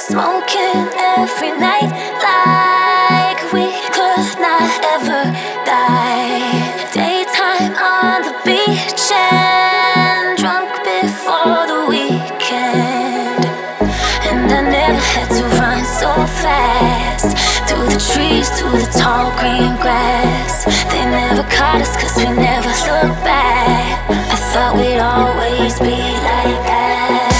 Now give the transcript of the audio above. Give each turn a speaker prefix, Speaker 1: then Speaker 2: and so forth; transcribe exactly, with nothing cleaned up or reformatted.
Speaker 1: smoking every night like we could not ever die. Daytime on the beach and drunk before the weekend. And I never had to run so fast through the trees, through the tall green grass. They never caught us cause we never looked back. I thought we'd always be like that.